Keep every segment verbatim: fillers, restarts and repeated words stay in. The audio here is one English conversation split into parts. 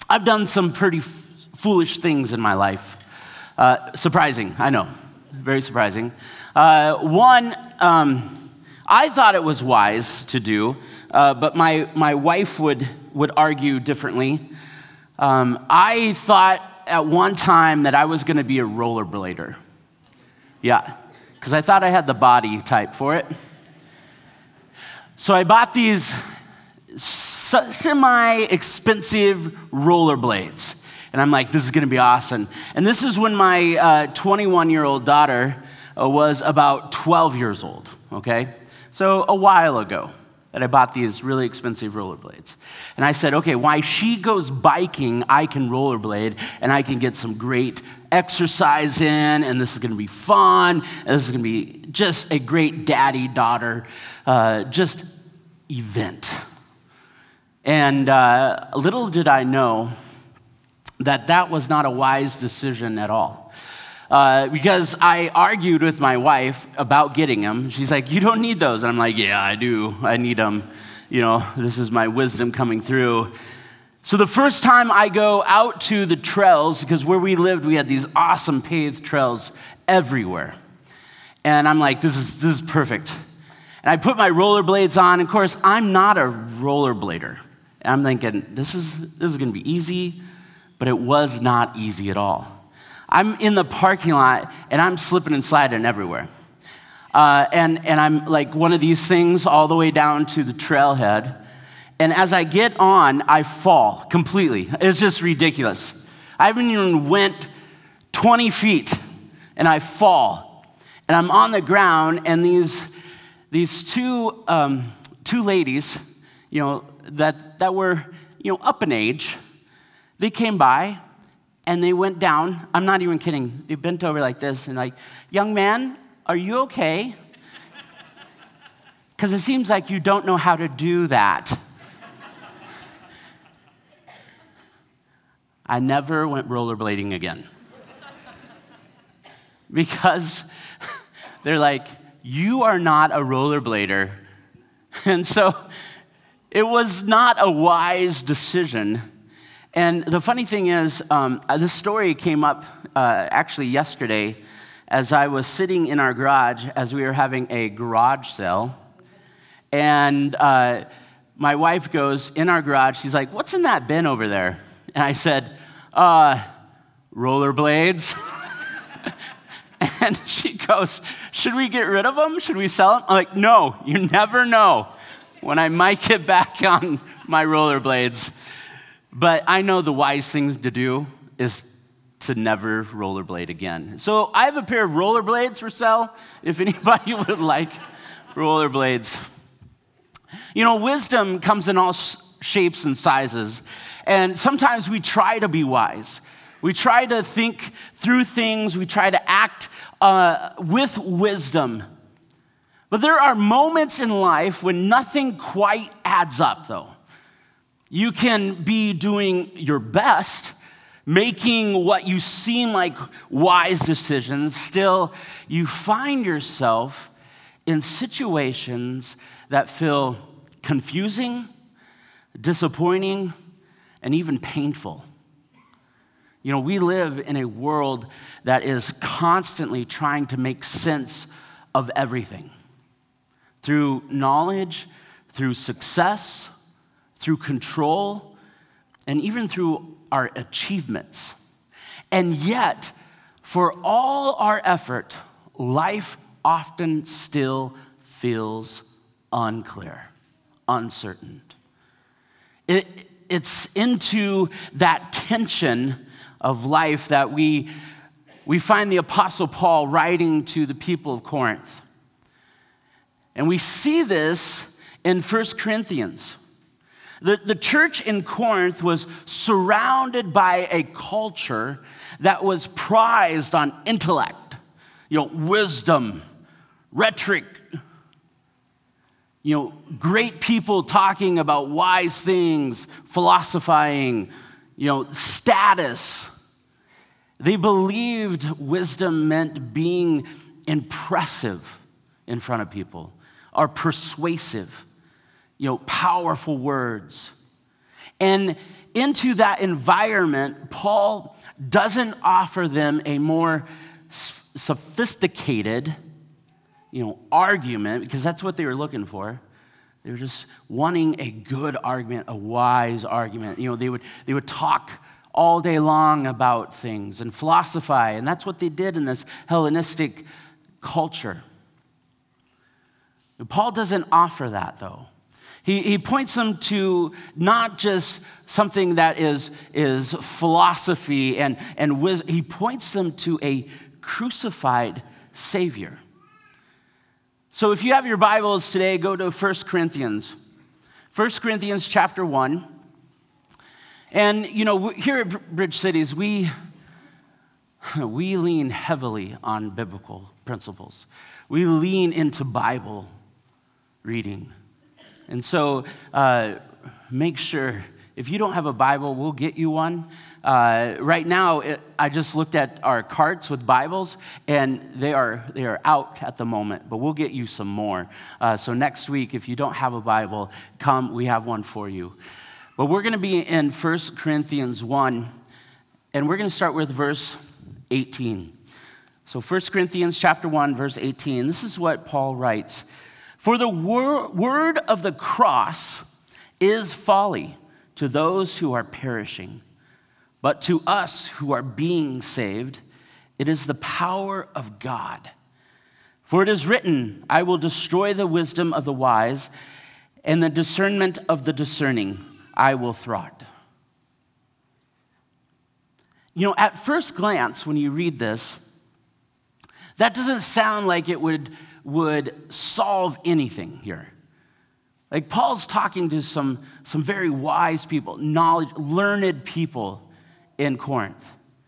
I've done some pretty f- foolish things in my life. Uh, surprising, I know, very surprising. Uh, one, um, I thought it was wise to do, uh, but my, my wife would, would argue differently. Um, I thought at one time that I was going to be a rollerblader. Yeah, because I thought I had the body type for it. So I bought these semi-expensive rollerblades. And I'm like, this is going to be awesome. And this is when my uh, twenty-one-year-old daughter uh, was about twelve years old, okay? So a while ago that I bought these really expensive rollerblades. And I said, okay, while she goes biking, I can rollerblade, and I can get some great exercise in, and this is going to be fun, and this is going to be just a great daddy-daughter uh, just event. And uh, little did I know that that was not a wise decision at all. Uh, because I argued with my wife about getting them. She's like, you don't need those. And I'm like, yeah, I do. I need them. You know, this is my wisdom coming through. So the first time I go out to the trails, because where we lived, we had these awesome paved trails everywhere. And I'm like, this is this is perfect. And I put my rollerblades on. Of course, I'm not a rollerblader. And I'm thinking, this is this is going to be easy, but it was not easy at all. I'm in the parking lot, and I'm slipping and sliding everywhere. Uh, and, and I'm like one of these things all the way down to the trailhead. And as I get on, I fall completely. It's just ridiculous. I haven't even went twenty feet, and I fall. And I'm on the ground, and these, these two, um, two ladies, you know, that, that were, you know, up in age, they came by, and they went down. I'm not even kidding. They bent over like this and like, young man, are you okay? Because it seems like you don't know how to do that. I never went rollerblading again. Because they're like, you are not a rollerblader. And so it was not a wise decision. And the funny thing is, um, this story came up uh, actually yesterday as I was sitting in our garage as we were having a garage sale. And uh, my wife goes in our garage, she's like, what's in that bin over there? And I said, uh, rollerblades. And she goes, should we get rid of them? Should we sell them? I'm like, no, you never know when I might get back on my rollerblades. But I know the wise thing to do is to never rollerblade again. So I have a pair of rollerblades for sale, if anybody would like rollerblades. You know, wisdom comes in all shapes and sizes, and sometimes we try to be wise. We try to think through things. We try to act uh, with wisdom. But there are moments in life when nothing quite adds up, though. You can be doing your best, making what you seem like wise decisions. Still, you find yourself in situations that feel confusing, disappointing, and even painful. You know, we live in a world that is constantly trying to make sense of everything. Through knowledge, through success, through control, and even through our achievements. And yet, for all our effort, life often still feels unclear, uncertain. It, it's into that tension of life that we, we find the Apostle Paul writing to the people of Corinth. And we see this in First Corinthians. The, the church in Corinth was surrounded by a culture that was prized on intellect, you know, wisdom, rhetoric, you know, great people talking about wise things, philosophizing, you know, status. They believed wisdom meant being impressive in front of people or persuasive. You know, powerful words. And into that environment, Paul doesn't offer them a more sophisticated, you know, argument, because that's what they were looking for. They were just wanting a good argument, a wise argument. You know, they would they would talk all day long about things and philosophize, and that's what they did in this Hellenistic culture. Paul doesn't offer that, though. He, he points them to not just something that is, is philosophy and, and wisdom. He points them to a crucified Savior. So if you have your Bibles today, go to First Corinthians. First Corinthians chapter one. And, you know, here at Bridge Cities, we, we lean heavily on biblical principles. We lean into Bible reading. And so uh, make sure, if you don't have a Bible, we'll get you one. Uh, right now, it, I just looked at our carts with Bibles, and they are they are out at the moment, but we'll get you some more. Uh, so next week, if you don't have a Bible, come, we have one for you. But we're going to be in First Corinthians one, and we're going to start with verse eighteen. So First Corinthians chapter one, verse eighteen, this is what Paul writes. For the wor- word of the cross is folly to those who are perishing, but to us who are being saved, it is the power of God. For it is written, I will destroy the wisdom of the wise, and the discernment of the discerning I will thwart. You know, at first glance, when you read this, that doesn't sound like it would would solve anything here. Like Paul's talking to some, some very wise people, knowledge, learned people in Corinth.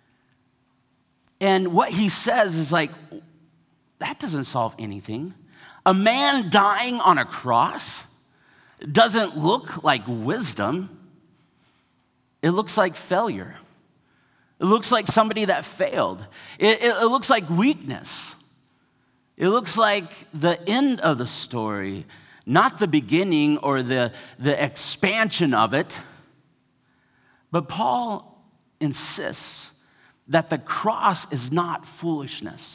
And what he says is like, that doesn't solve anything. A man dying on a cross doesn't look like wisdom. It looks like failure. It looks like somebody that failed. It, it, it looks like weakness. It looks like the end of the story, not the beginning or the, the expansion of it. But Paul insists that the cross is not foolishness.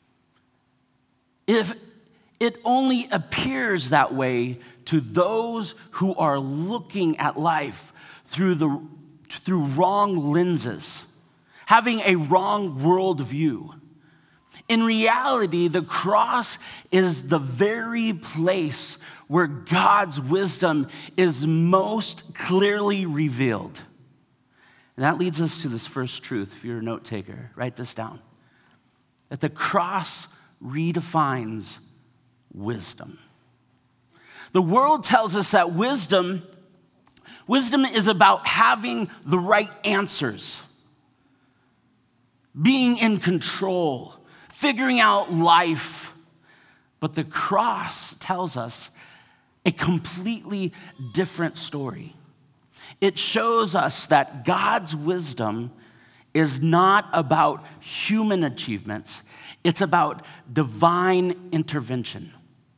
If it only appears that way to those who are looking at life through the through wrong lenses, having a wrong worldview. In reality, the cross is the very place where God's wisdom is most clearly revealed. And that leads us to this first truth. If you're a note taker, write this down. That the cross redefines wisdom. The world tells us that wisdom, wisdom is about having the right answers, being in control, figuring out life. But the cross tells us a completely different story. It shows us that God's wisdom is not about human achievements. It's about divine intervention.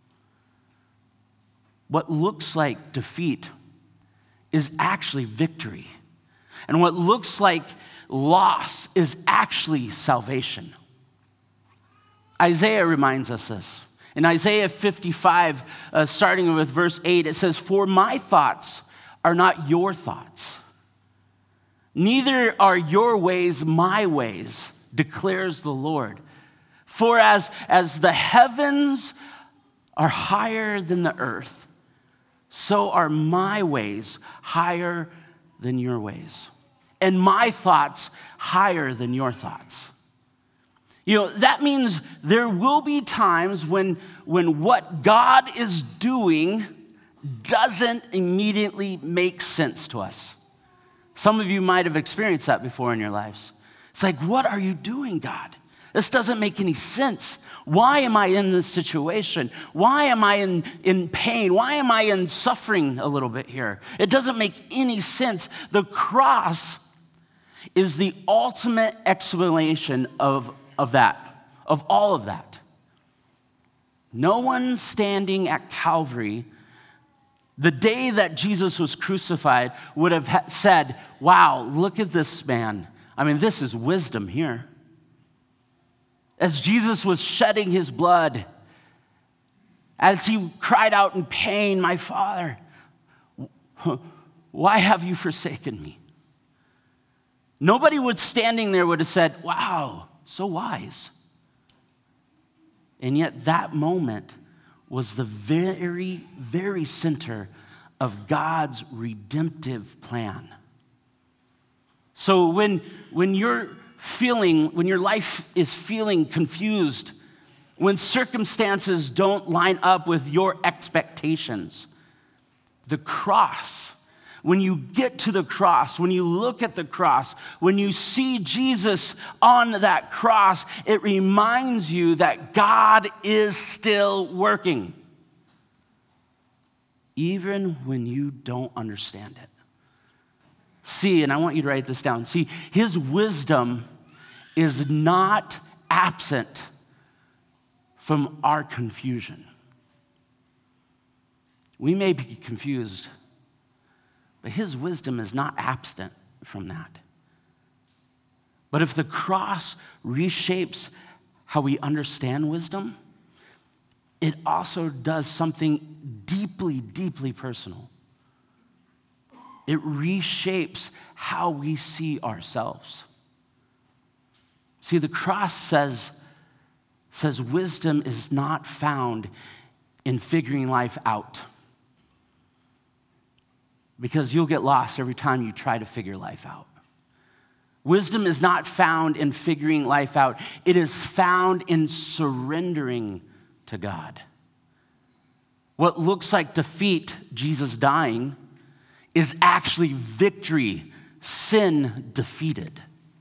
What looks like defeat is actually victory. And what looks like loss is actually salvation. Isaiah reminds us this. In Isaiah fifty-five, uh, starting with verse eight, it says, "For my thoughts are not your thoughts, neither are your ways my ways, declares the Lord. For as, as the heavens are higher than the earth, so are my ways higher than your ways, and my thoughts higher than your thoughts." You know, that means there will be times when, when what God is doing doesn't immediately make sense to us. Some of you might have experienced that before in your lives. It's like, what are you doing, God? This doesn't make any sense. Why am I in this situation? Why am I in, in pain? Why am I in suffering a little bit here? It doesn't make any sense. The cross is the ultimate explanation of, of that, of all of that. No one standing at Calvary the day that Jesus was crucified would have ha- said, wow, look at this man. I mean, this is wisdom here. As Jesus was shedding his blood, as he cried out in pain, my Father, why have you forsaken me? Nobody would standing there would have said, wow, so wise. And yet that moment was the very, very center of God's redemptive plan. So when, when you're feeling, when your life is feeling confused, when circumstances don't line up with your expectations, the cross, when you get to the cross, when you look at the cross, when you see Jesus on that cross, it reminds you that God is still working, even when you don't understand it. See, and I want you to write this down. See, his wisdom is not absent from our confusion. We may be confused, but his wisdom is not absent from that. But if the cross reshapes how we understand wisdom, it also does something deeply, deeply personal. It reshapes how we see ourselves. See, the cross says, says wisdom is not found in figuring life out. Because you'll get lost every time you try to figure life out. Wisdom is not found in figuring life out. It is found in surrendering to God. What looks like defeat, Jesus dying, is actually victory, sin defeated.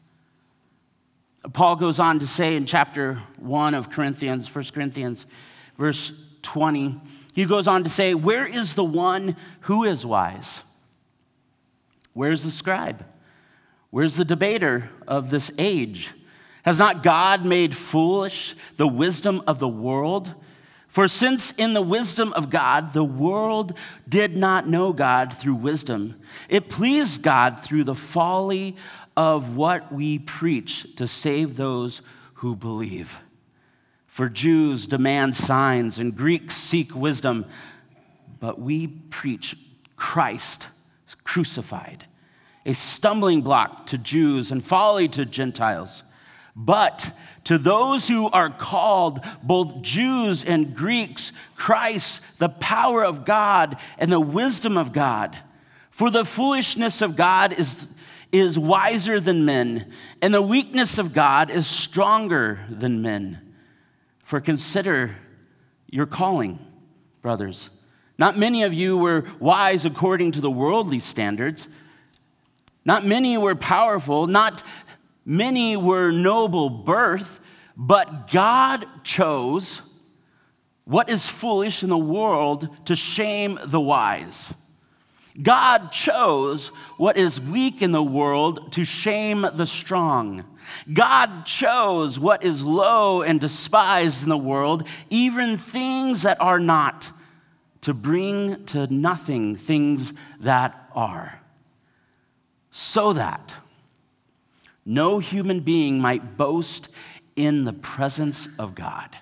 Paul goes on to say in chapter one of Corinthians, First Corinthians, verse twenty, he goes on to say, where is the one who is wise? Where's the scribe? Where's the debater of this age? Has not God made foolish the wisdom of the world? For since in the wisdom of God, the world did not know God through wisdom, it pleased God through the folly of what we preach to save those who believe. For Jews demand signs and Greeks seek wisdom, but we preach Christ crucified, a stumbling block to Jews and folly to Gentiles. But to those who are called, both Jews and Greeks, Christ, the power of God and the wisdom of God. For the foolishness of God is, is wiser than men, and the weakness of God is stronger than men. For consider your calling, brothers. Not many of you were wise according to the worldly standards. Not many were powerful. Not many were noble birth. But God chose what is foolish in the world to shame the wise. God chose what is weak in the world to shame the strong. God chose what is low and despised in the world, even things that are not, to bring to nothing things that are, so that no human being might boast in the presence of God.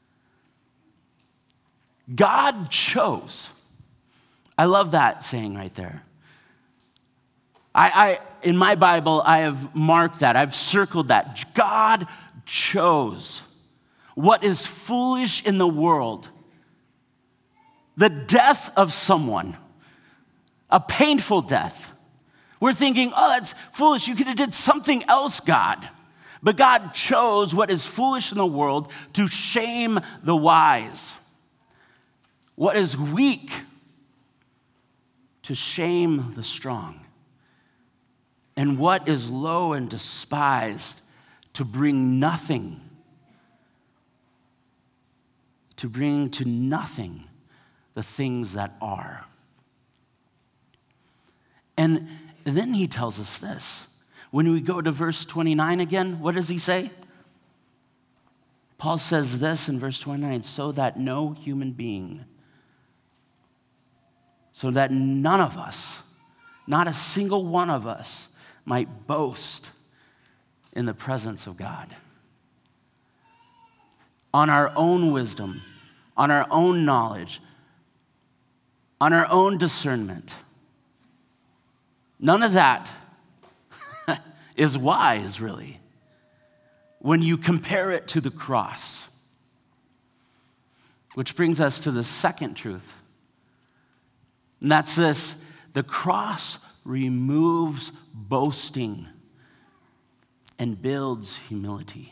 God chose. I love that saying right there. I, I, in my Bible, I have marked that. I've circled that. God chose what is foolish in the world. The death of someone, a painful death. We're thinking, oh, that's foolish. You could have did something else, God. But God chose what is foolish in the world to shame the wise. What is weak to shame the strong. And what is low and despised to bring nothing, to bring to nothing the things that are. And then he tells us this. When we go to verse twenty-nine again, what does he say? Paul says this in verse twenty-nine, so that no human being, so that none of us, not a single one of us, might boast in the presence of God. On our own wisdom, on our own knowledge, on our own discernment. None of that is wise, really, when you compare it to the cross. Which brings us to the second truth. And that's this: the cross removes boasting and builds humility.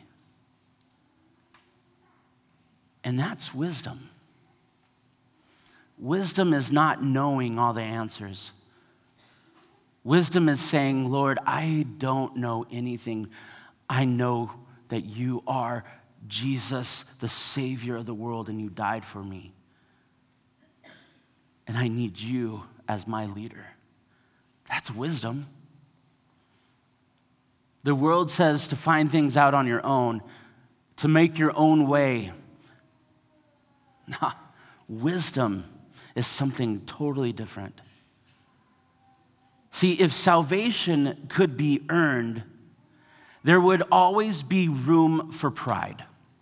And that's wisdom. Wisdom is not knowing all the answers. Wisdom is saying, Lord, I don't know anything. I know that you are Jesus, the Savior of the world, and you died for me. And I need you as my leader. That's wisdom. The world says to find things out on your own, to make your own way. No, wisdom is something totally different. See, if salvation could be earned, there would always be room for pride.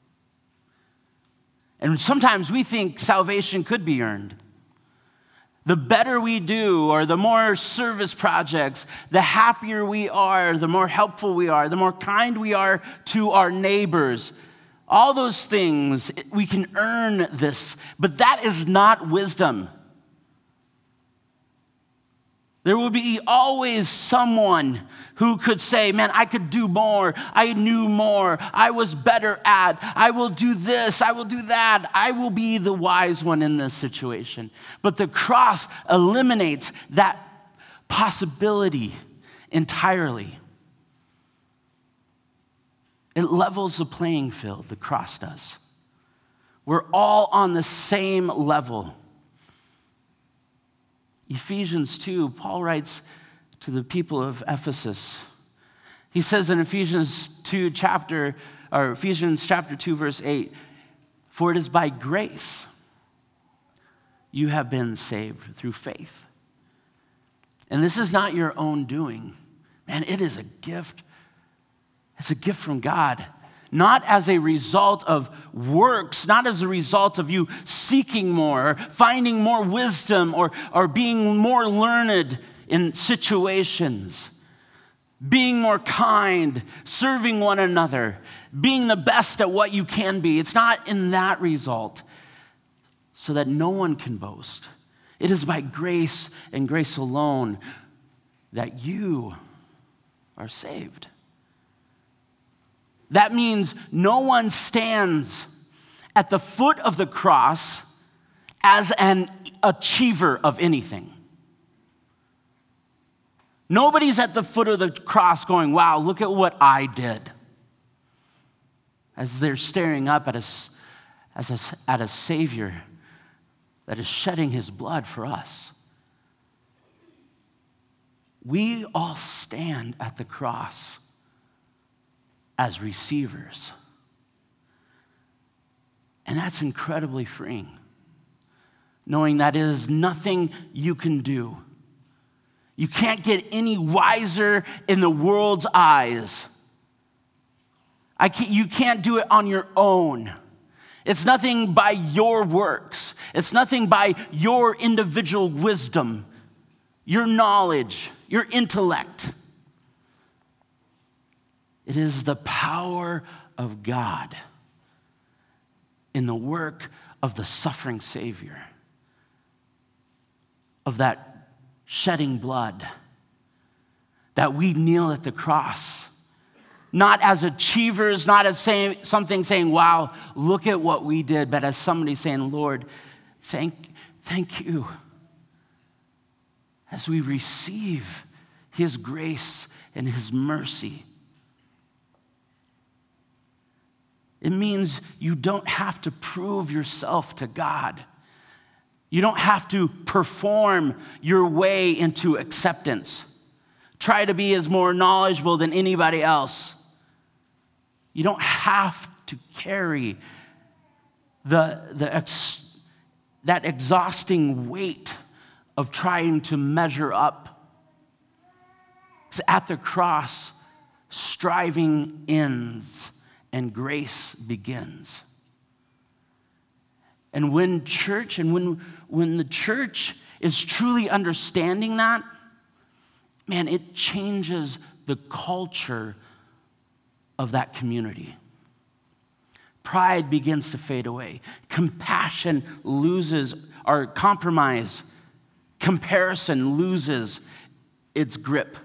And sometimes we think salvation could be earned. The better we do, or the more service projects, the happier we are, the more helpful we are, the more kind we are to our neighbors. All those things, we can earn this, but that is not wisdom. There will be always someone who could say, man, I could do more. I knew more. I was better at. I will do this. I will do that. I will be the wise one in this situation. But the cross eliminates that possibility entirely. It levels the playing field, the cross does. We're all on the same level. Ephesians two, Paul writes to the people of Ephesus. He says in Ephesians two chapter, or Ephesians chapter two, verse eight, for it is by grace you have been saved through faith. And this is not your own doing. Man, it is a gift. It's a gift from God. Not as a result of works, not as a result of you seeking more, or finding more wisdom, or, or being more learned in situations, being more kind, serving one another, being the best at what you can be. It's not in that result, so that no one can boast. It is by grace and grace alone that you are saved. That means no one stands at the foot of the cross as an achiever of anything. Nobody's at the foot of the cross going, wow, look at what I did. As they're staring up at a, as a, at a Savior that is shedding his blood for us. We all stand at the cross as receivers. And that's incredibly freeing, knowing that it is nothing you can do. You can't get any wiser in the world's eyes. I can't, you can't do it on your own. It's nothing by your works. It's nothing by your individual wisdom, your knowledge, your intellect. It is the power of God in the work of the suffering Savior, of that shedding blood, that we kneel at the cross, not as achievers, not as saying something saying, wow, look at what we did, but as somebody saying, Lord, thank, thank you. As we receive his grace and his mercy. It means you don't have to prove yourself to God. You don't have to perform your way into acceptance. Try to be as more knowledgeable than anybody else. You don't have to carry the, the ex, that exhausting weight of trying to measure up. Because at the cross, striving ends and grace begins. And when church, and when, when the church is truly understanding that, man, it changes the culture of that community. Pride begins to fade away. Compassion loses, or compromise, comparison loses its grip.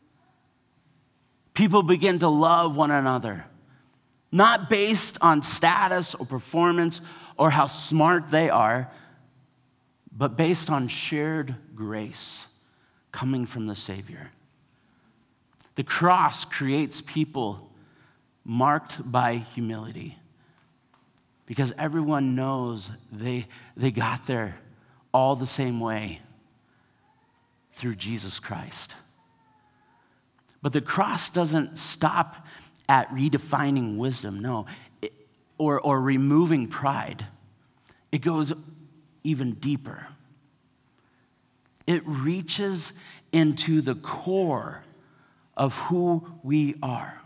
People begin to love one another, not based on status or performance or how smart they are, but based on shared grace coming from the Savior. The cross creates people marked by humility because everyone knows they, they got there all the same way through Jesus Christ. But the cross doesn't stop at redefining wisdom, no, it, or, or removing pride. It goes even deeper. It reaches into the core of who we are.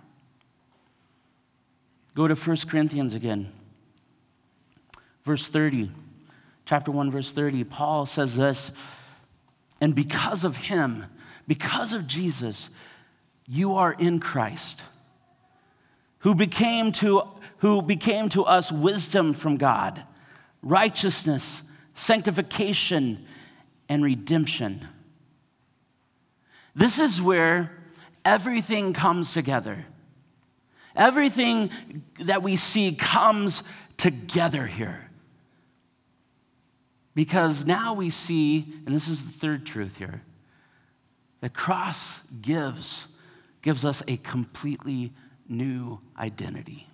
Go to First Corinthians again. Verse thirty, chapter one, verse thirty, Paul says this, and because of him, because of Jesus, you are in Christ, who became to, who became to us wisdom from God, righteousness, sanctification, and redemption. This is where everything comes together. Everything that we see comes together here. Because now we see, and this is the third truth here, the cross gives, gives us a completely new identity.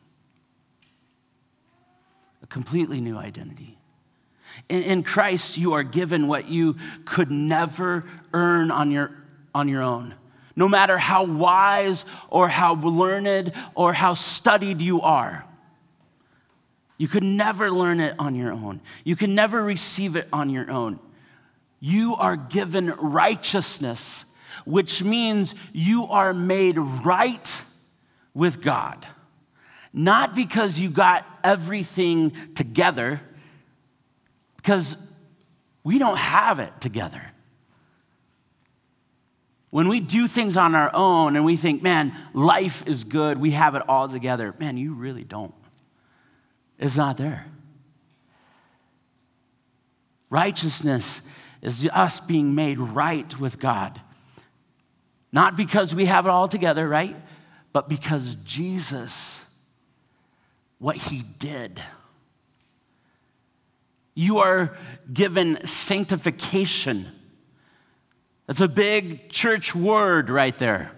A completely new identity. In, in Christ, you are given what you could never earn on your, on your own. No matter how wise or how learned or how studied you are. You could never learn it on your own. You can never receive it on your own. You are given righteousness, which means you are made right with God. Not because you got everything together, because we don't have it together. When we do things on our own and we think, man, life is good, we have it all together, man, you really don't. It's not there. Righteousness is us being made right with God. Not because we have it all together, right? But because Jesus, what he did. You are given sanctification. That's a big church word right there.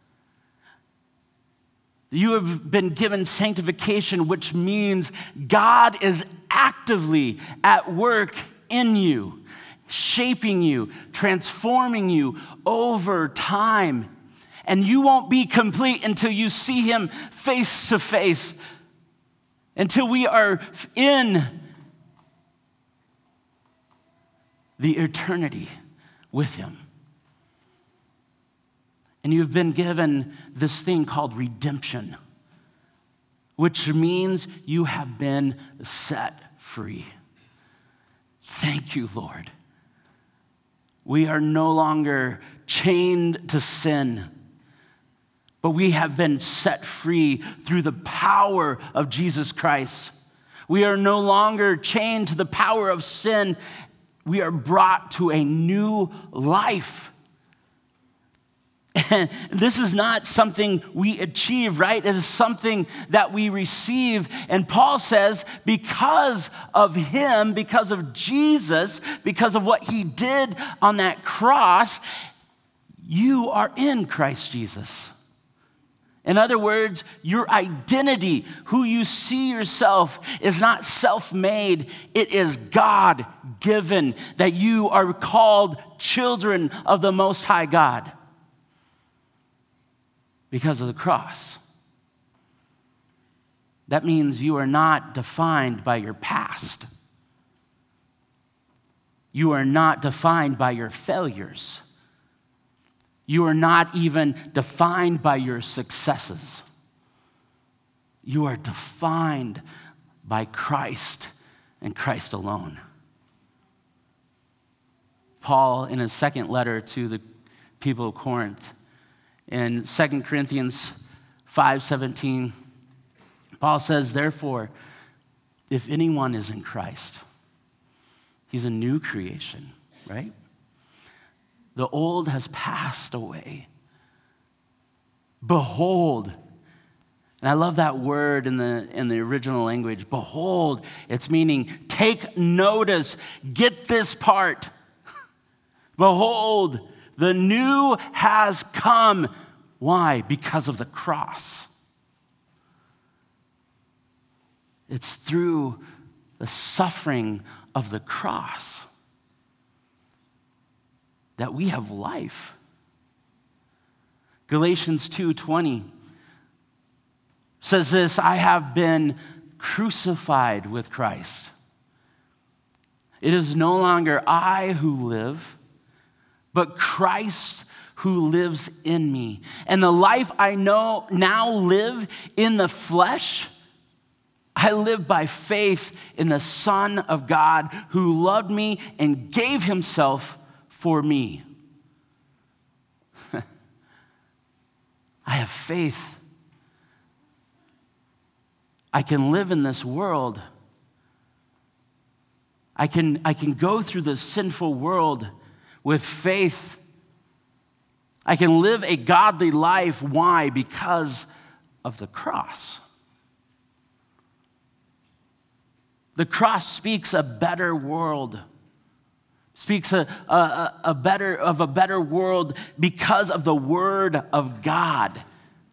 You have been given sanctification, which means God is actively at work in you, shaping you, transforming you over time. And you won't be complete until you see him face to face, until we are in the eternity with him. And you've been given this thing called redemption, which means you have been set free. Thank you, Lord. We are no longer chained to sin, but we have been set free through the power of Jesus Christ. We are no longer chained to the power of sin. We are brought to a new life. And this is not something we achieve, right? It is something that we receive. And Paul says, because of him, because of Jesus, because of what he did on that cross, you are in Christ Jesus. In other words, your identity, who you see yourself, is not self-made. It is God-given, that you are called children of the Most High God. Because of the cross. That means you are not defined by your past. You are not defined by your failures. You are not even defined by your successes. You are defined by Christ and Christ alone. Paul, in his second letter to the people of Corinth, in Second Corinthians five seventeen, Paul says, therefore, if anyone is in Christ, he's a new creation, right? The old has passed away. Behold, and I love that word in the, in the original language, behold, it's meaning take notice, get this part. Behold, the new has come. Why? Because of the cross. It's through the suffering of the cross that we have life. Galatians two twenty says this, I have been crucified with Christ. It is no longer I who live, but Christ who lives in me. And the life I know now live in the flesh, I live by faith in the Son of God who loved me and gave himself for me. I have faith. I can live in this world. I can, I can go through this sinful world with faith. I can live a godly life. Why? Because of the cross. The cross speaks a better world. Speaks a, a, a better of a better world because of the word of God.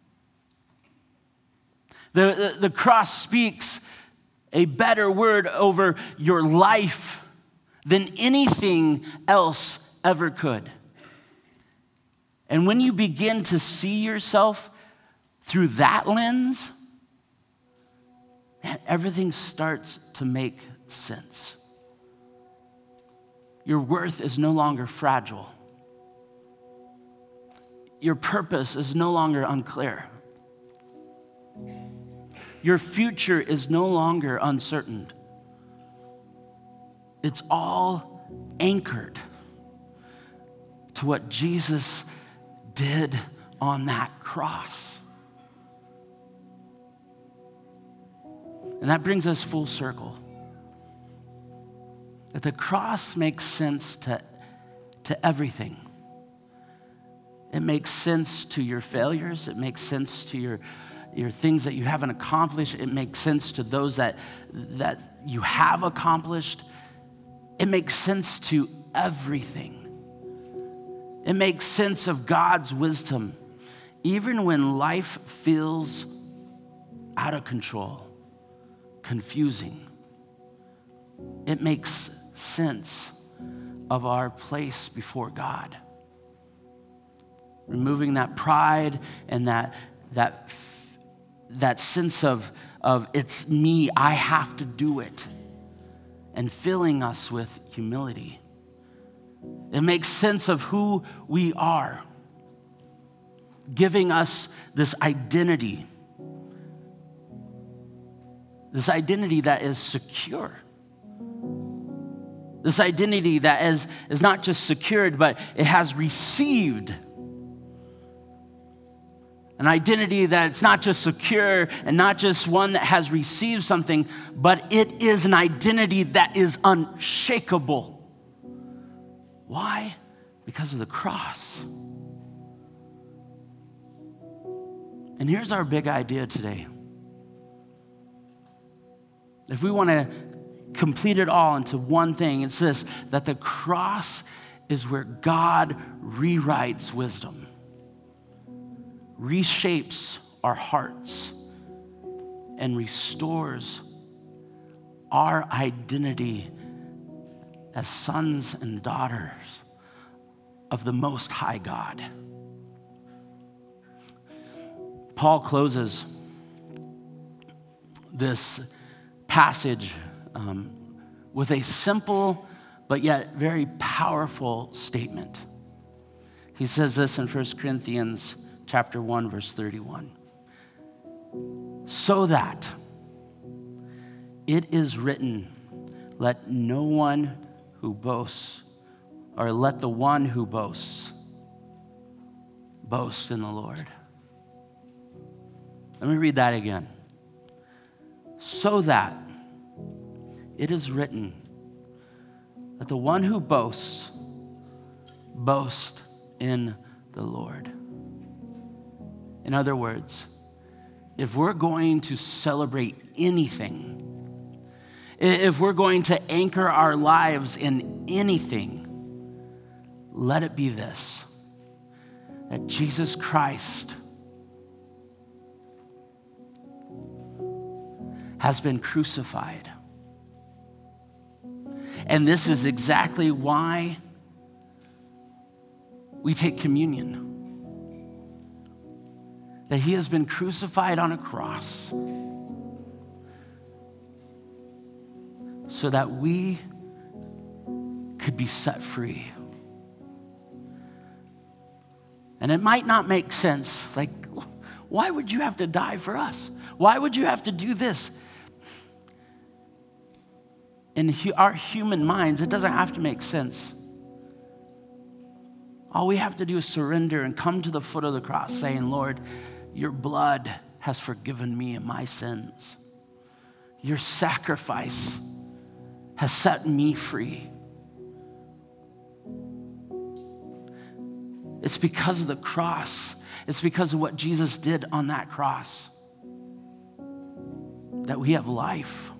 The, the, the cross speaks a better word over your life than anything else ever could. And when you begin to see yourself through that lens, man, everything starts to make sense. Your worth is no longer fragile. Your purpose is no longer unclear. Your future is no longer uncertain. It's all anchored to what Jesus did on that cross. And that brings us full circle. That the cross makes sense to, to everything. It makes sense to your failures. It makes sense to your, your things that you haven't accomplished. It makes sense to those that, that you have accomplished. It makes sense to everything. It makes sense of God's wisdom, even when life feels out of control, confusing. It makes sense of our place before God. Removing that pride and that, that, that sense of, of it's me, I have to do it, and filling us with humility. It makes sense of who we are, giving us this identity, this identity that is secure. This identity that is, is not just secured, but it has received. An identity that's not just secure and not just one that has received something, but it is an identity that is unshakable. Why? Because of the cross. And here's our big idea today. If we want to complete it all into one thing, it's this, that the cross is where God rewrites wisdom, reshapes our hearts, and restores our identity as sons and daughters of the Most High God. Paul closes this passage um, with a simple but yet very powerful statement. He says this in First Corinthians chapter one, verse thirty-one. So that it is written, let no one who boasts, or let the one who boasts, boast in the Lord. Let me read that again. So that it is written, let the one who boasts, boast in the Lord. In other words, if we're going to celebrate anything, if we're going to anchor our lives in anything, let it be this, that Jesus Christ has been crucified. And this is exactly why we take communion. That he has been crucified on a cross so that we could be set free. And it might not make sense. Like, why would you have to die for us? Why would you have to do this? In our human minds, it doesn't have to make sense. All we have to do is surrender and come to the foot of the cross saying, Lord, your blood has forgiven me of my sins. Your sacrifice has set me free. It's because of the cross. It's because of what Jesus did on that cross that we have life.